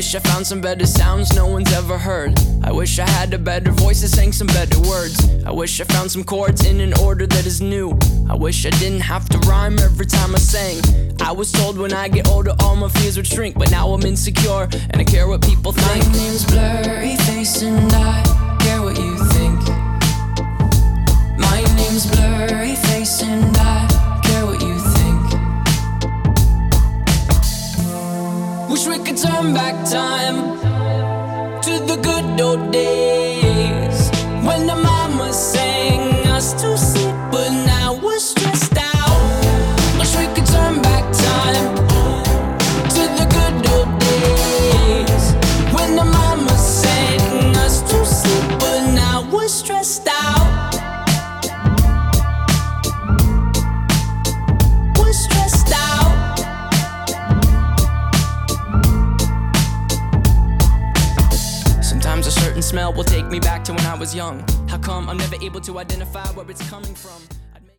wish I found some better sounds no one's ever heard. I wish I had a better voice that sang some better words. I wish I found some chords in an order that is new. I wish I didn't have to rhyme every time I sang. I was told when I get older all my fears would shrink, but now I'm insecure and I care what people think. My name's Blurryface and I care what you think. My name's Blurryface and I care what you think. Wish we could turn back time to the good old days when the mama sang us to sleep, but now we're stressed out. Wish we could turn back time to the good old days when the mama sang us to sleep, but now we're stressed out. We're stressed out. Sometimes a certain smell will take me back to when I was young. How come I'm never able to identify where it's coming from?